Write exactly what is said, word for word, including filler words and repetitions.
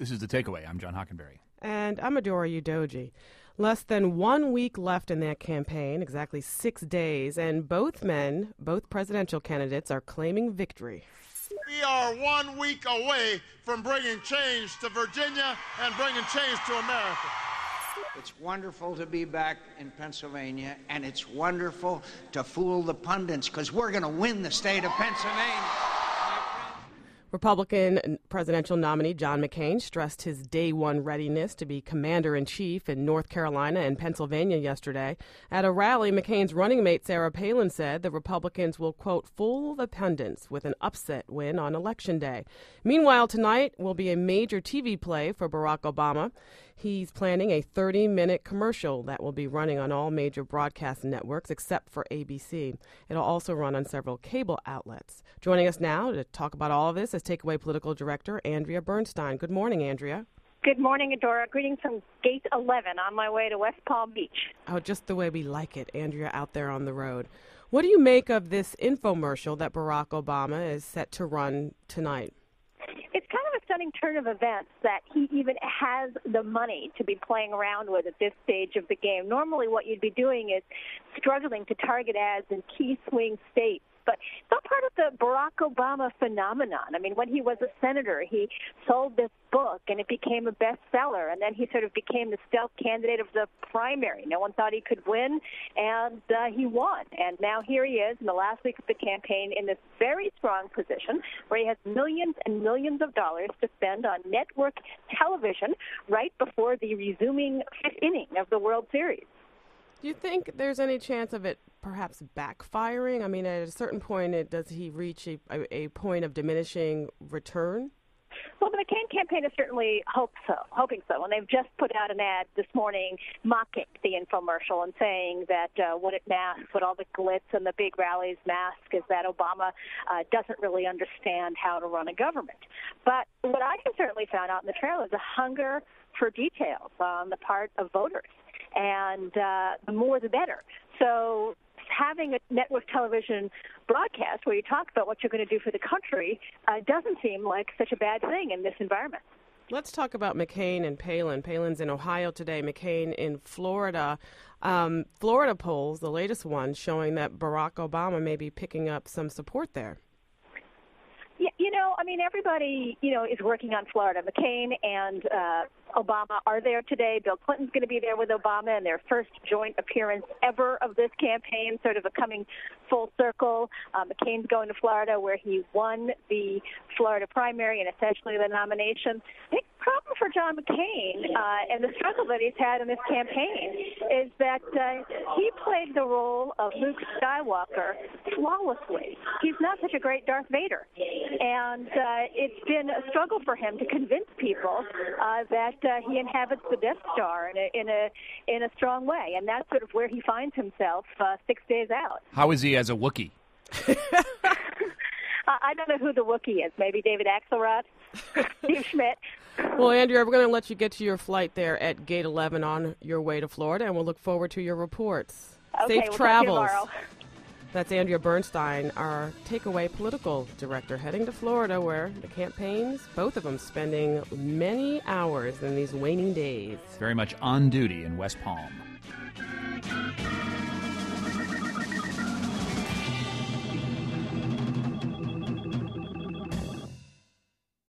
This is The Takeaway. I'm John Hockenberry. And I'm Adora Udoji. Less than one week left in that campaign, exactly six days, and both men, both presidential candidates, are claiming victory. We are one week away from bringing change to Virginia and bringing change to America. It's wonderful to be back in Pennsylvania, and it's wonderful to fool the pundits, because we're going to win the state of Pennsylvania. Republican presidential nominee John McCain stressed his day one readiness to be commander-in-chief in North Carolina and Pennsylvania yesterday. At a rally, McCain's running mate Sarah Palin said the Republicans will, quote, fool the pundits with an upset win on Election Day. Meanwhile, tonight will be a major T V play for Barack Obama. He's planning a thirty-minute commercial that will be running on all major broadcast networks except for A B C. It'll also run on several cable outlets. Joining us now to talk about all of this is Takeaway Political Director Andrea Bernstein. Good morning, Andrea. Good morning, Adora. Greetings from Gate eleven on my way to West Palm Beach. Oh, just the way we like it, Andrea, out there on the road. What do you make of this infomercial that Barack Obama is set to run tonight? It's kind of a stunning turn of events that he even has the money to be playing around with at this stage of the game. Normally what you'd be doing is struggling to target ads in key swing states. But it's all part of the Barack Obama phenomenon. I mean, when he was a senator, he sold this book, and it became a bestseller. And then he sort of became the stealth candidate of the primary. No one thought he could win, and uh, he won. And now here he is in the last week of the campaign in this very strong position where he has millions and millions of dollars to spend on network television right before the resuming fifth inning of the World Series. Do you think there's any chance of it perhaps backfiring? I mean, at a certain point, it, does he reach a, a, a point of diminishing return? Well, the McCain campaign is certainly hope so, hoping so. And they've just put out an ad this morning mocking the infomercial and saying that uh, what it masks, what all the glitz and the big rallies mask, is that Obama uh, doesn't really understand how to run a government. But what I can certainly find out in the trail is a hunger for details on the part of voters. And uh, the more the better. So having a network television broadcast where you talk about what you're going to do for the country uh, doesn't seem like such a bad thing in this environment. Let's talk about McCain and Palin. Palin's in Ohio today, McCain in Florida. Um, Florida polls, the latest one, showing that Barack Obama may be picking up some support there. Yeah, you know, I mean, everybody, you know, is working on Florida. McCain and uh, Obama are there today. Bill Clinton's going to be there with Obama in their first joint appearance ever of this campaign, sort of a coming full circle. Uh, McCain's going to Florida where he won the Florida primary and essentially the nomination. I think the problem for John McCain uh, and the struggle that he's had in this campaign is that uh, he played the role of Luke Skywalker flawlessly. He's not such a great Darth Vader. And uh, it's been a struggle for him to convince people uh, that uh, he inhabits the Death Star in a, in a in a strong way, and that's sort of where he finds himself uh, six days out. How is he as a Wookiee? uh, I don't know who the Wookiee is. Maybe David Axelrod, Steve Schmidt. Well, Andrea, we're going to let you get to your flight there at Gate eleven on your way to Florida, and we'll look forward to your reports. Okay, Safe we'll travels. Talk to you tomorrow. That's Andrea Bernstein, our Takeaway Political Director, heading to Florida, where the campaigns, both of them spending many hours in these waning days. Very much on duty in West Palm.